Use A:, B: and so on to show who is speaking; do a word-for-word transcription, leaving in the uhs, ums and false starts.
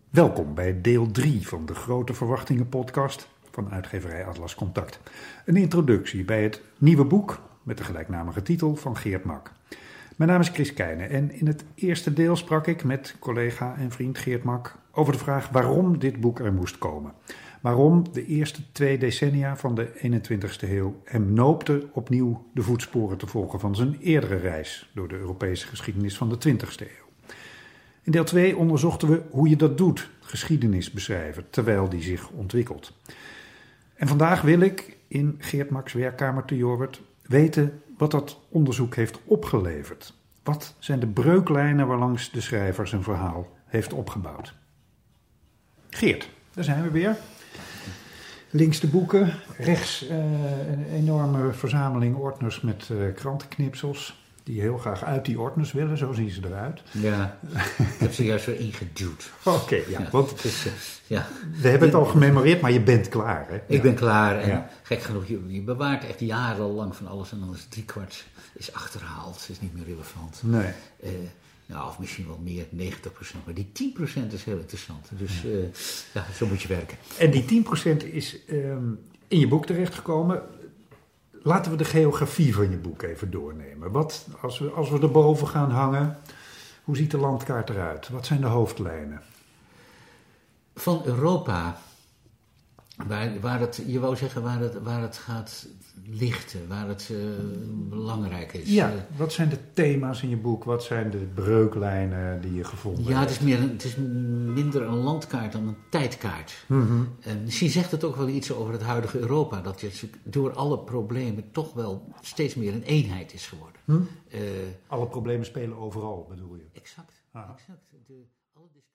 A: Welkom bij deel drie van de Grote Verwachtingen podcast van uitgeverij Atlas Contact. Een introductie bij het nieuwe boek met de gelijknamige titel van Geert Mak. Mijn naam is Chris Keijne en in het eerste deel sprak ik met collega en vriend Geert Mak over de vraag waarom dit boek er moest komen. Waarom de eerste twee decennia van de eenentwintigste eeuw hem noopte opnieuw de voetsporen te volgen van zijn eerdere reis door de Europese geschiedenis van de twintigste eeuw. In deel twee onderzochten we hoe je dat doet, geschiedenis beschrijven, terwijl die zich ontwikkelt. En vandaag wil ik in Geert Mak's werkkamer te Jorwert weten wat dat onderzoek heeft opgeleverd. Wat zijn de breuklijnen waarlangs de schrijver zijn verhaal heeft opgebouwd? Geert, daar zijn we weer. Links de boeken, rechts uh, een enorme verzameling ordners met uh, krantenknipsels. Die heel graag uit die ordners willen, zo zien ze eruit.
B: Ja, ik heb ze juist weer ingeduwd.
A: Oké, okay, ja,
B: ja,
A: want
B: dus, uh, ja.
A: we hebben het al gememoreerd, maar je bent klaar, hè?
B: Ik
A: ja.
B: ben klaar en
A: ja.
B: gek genoeg, je, je bewaart echt jarenlang van alles en dan is driekwart is achterhaald, is niet meer relevant.
A: Nee.
B: Uh, nou, of misschien wel meer, negentig procent, maar die tien procent is heel interessant. Dus uh, ja, zo moet je werken.
A: En die tien procent is um, in je boek terechtgekomen. Laten we de geografie van je boek even doornemen. Wat, als we, als we erboven gaan hangen, hoe ziet de landkaart eruit? Wat zijn de hoofdlijnen?
B: Van Europa, waar, waar het, je wou zeggen waar het, waar het gaat lichten, waar het uh, belangrijk is.
A: Ja, wat zijn de thema's in je boek? Wat zijn de breuklijnen die je gevonden hebt?
B: Ja, het is, meer een, het is minder een landkaart dan een tijdkaart.
A: Mm-hmm.
B: En misschien zegt het ook wel iets over het huidige Europa, dat je door alle problemen toch wel steeds meer een eenheid is geworden.
A: Hm?
B: Uh,
A: alle problemen spelen overal, bedoel je?
B: Exact,
A: Aha.
B: exact. De, alle